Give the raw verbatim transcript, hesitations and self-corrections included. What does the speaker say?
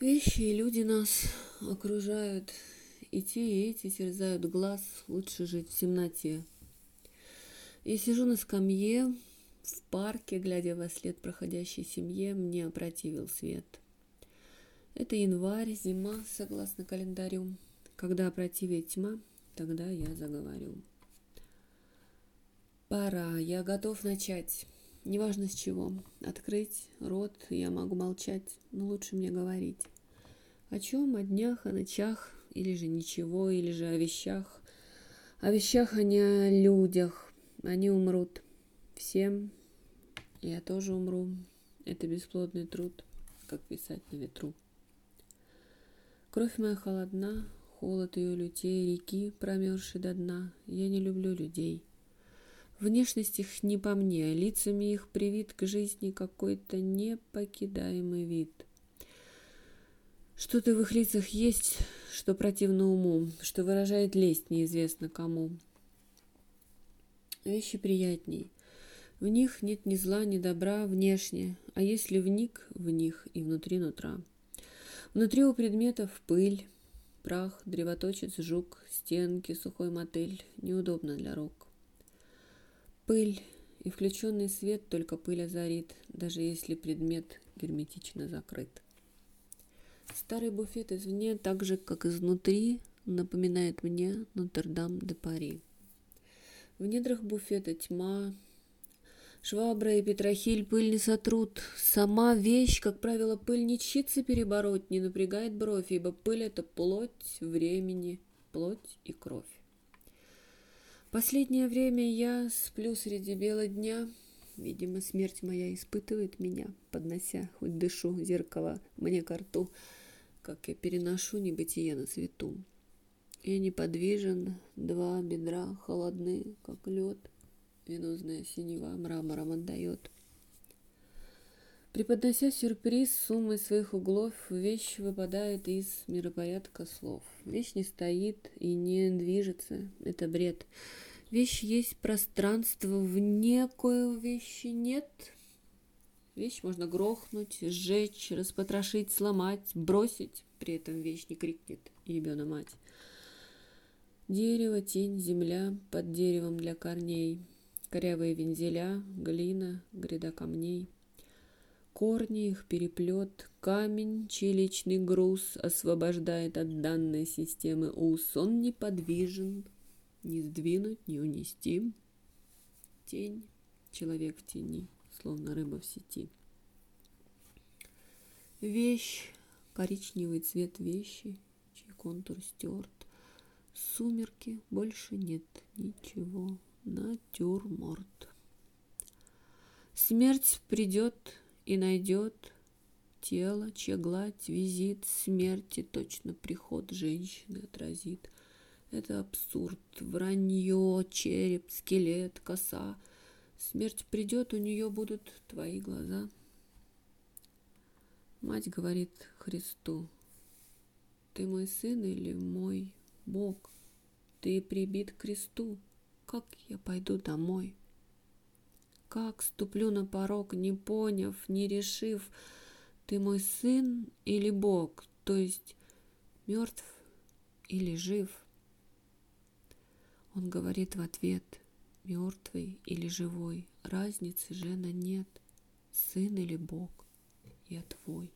Вещи и люди нас окружают, и те, и эти терзают глаз, лучше жить в темноте. Я сижу на скамье в парке, глядя во след проходящей семье, мне опротивил свет. Это январь, зима, согласно календарю. Когда опротивит тьма, тогда я заговорю. Пора, я готов начать. Неважно с чего. Открыть рот я могу молчать, но лучше мне говорить. О чем? О днях, о ночах, или же ничего, или же о вещах. О вещах, а не о людях. Они умрут. Все. Я тоже умру. Это бесплодный труд, как писать на ветру. Кровь моя холодна, холод ее лютей, реки, промерзшей до дна. Я не люблю людей. Внешность их не по мне, лицами их привит к жизни какой-то непокидаемый вид. Что-то в их лицах есть, что противно уму, что выражает лесть неизвестно кому. Вещи приятней. В них нет ни зла, ни добра внешне, а если вник в них и внутри нутра. Внутри у предметов пыль, прах, древоточец, жук, стенки, сухой мотыль, неудобно для рук. Пыль и включенный свет только пыль озарит, даже если предмет герметично закрыт. Старый буфет извне, так же, как изнутри, напоминает мне Нотр-Дам-де-Пари. В недрах буфета тьма, швабра и петрохиль пыль не сотрут. Сама вещь, как правило, пыль не чится перебороть, не напрягает бровь, ибо пыль — это плоть времени, плоть и кровь. Последнее время я сплю среди бела дня. Видимо, смерть моя испытывает меня, поднося, хоть дышу, зеркало мне ко рту, как я переношу небытие на свету. Я неподвижен, два бедра холодны, как лед, венозная синева мрамором отдает. Преподнося сюрприз суммой своих углов, вещь выпадает из миропорядка слов. Вещь не стоит и не движется, это бред. Вещь есть пространство, вне коего вещи нет. Вещь можно грохнуть, сжечь, распотрошить, сломать, бросить. При этом вещь не крикнет ебена мать. Дерево, тень, земля под деревом для корней. Корявые вензеля, глина, гряда камней. Корни их переплет, камень, чей личный груз освобождает от данной системы уз. Он неподвижен, не сдвинуть, не унести. Тень, человек в тени, словно рыба в сети. Вещь, коричневый цвет вещи, чей контур стерт. Сумерки, больше нет ничего, натюрморт. Смерть придет и найдет тело, чья гладь визит смерти точно приход женщины отразит. Это абсурд, вранье, череп, скелет, коса. Смерть придет, у нее будут твои глаза. Мать говорит Христу: ты мой сын или мой Бог? Ты прибит к кресту, как я пойду домой? Как ступлю на порог, не поняв, не решив, ты мой сын или Бог, то есть мертв или жив? Он говорит в ответ: мертвый или живой, разницы же на нет, сын или Бог, я твой.